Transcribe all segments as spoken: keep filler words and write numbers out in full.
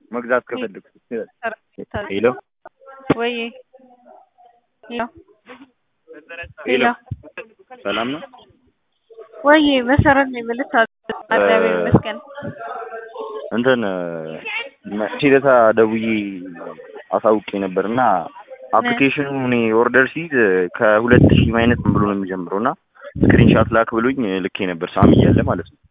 መግዛት ከፈለኩ ሄሎ ወይ ሄሎ ሄሎ ሰላም ነው ወይ መሰረት ነው ማለት አዳቤ መስከን እንትን ሲደታ ደውዬ አሳውቄ ነበርና አፕሊኬሽኑ እኔ ኦርደር ሲዝ ከሁለት ሺህ ማይነስ ብሎ ነው የሚጀምረውና ስክሪንሻት ላክ ብሎኝ ልኬ ነበር ሳሚ ያለ ማለት ነው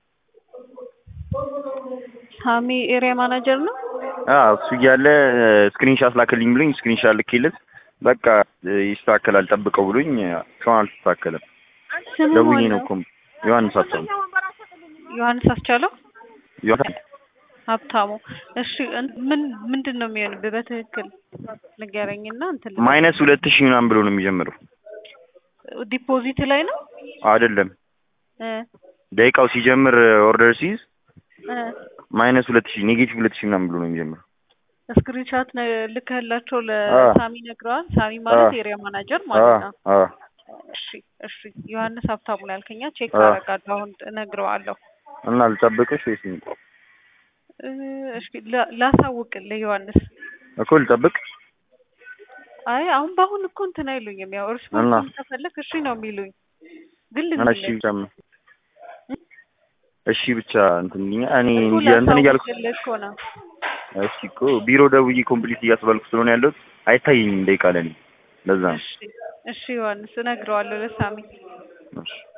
ሳሚ ኤሪያ ማናጀር ነው አዎ እሱ ያለ ስክሪንሻት ላክልኝ ብሎኝ ስክሪንሻት ልኬለት በቃ ይስተካከላል ጠብቀው ብሎኝ ቻናል ተስተካከለ ደውዬ ነው ኮም ዮሐንስ አቻለው ዮሐንስ አቻለው ዮሐንስ ሀብታሙ እሺ ምን ምንድነው የሚሆነው በትክክል ንገረኝና እንትን ማይነስ ሁለት ሺህ ምናምን ብሎ ነው የሚጀምረው ዲፖዚት ላይ ነው አይደለም እ ደቂቃው ሲጀምር ኦርደር ሲዝ እ ማይነስ ሁለት ሺህ ኔጌቲቭ ሁለት ሺህ ምናምን ብሎ ነው የሚጀምረው ስክሪንሻት ልከላቸው ለሳሚ ነግረዋል ሳሚ ማለት ኤሪያ ማናጀር ማለት ነው አዎ እሺ እሺ ዮሐንስ ሀብታሙ ነው ያልከኛ ቼክ አደርጋለሁ አሁን እነግረዋለሁ እና ልጠብቅሽ ወይስ እሺ ላሳውቅ ለዮሐንስ እኮ ልጠብቅ አይ አሁን ባሁን እኮ እንትን አይሉኝም ያው ሪስፖንስ ተፈልክ እሺ ነው የሚሉኝ ግን እሺ ብቻ እሺ ብቻ እንትን እኔ እንትን እያልኩ እሺ እኮ ቢሮ ደውዬ ኮምፕሊት እያስባልኩ ስለሆነ ያለው አይታየኝም ደቂቃ ለኔ ለዛ ነው እሺ እሺ ዮሐንስ እነግረዋለሁ ለሳሚ እሺ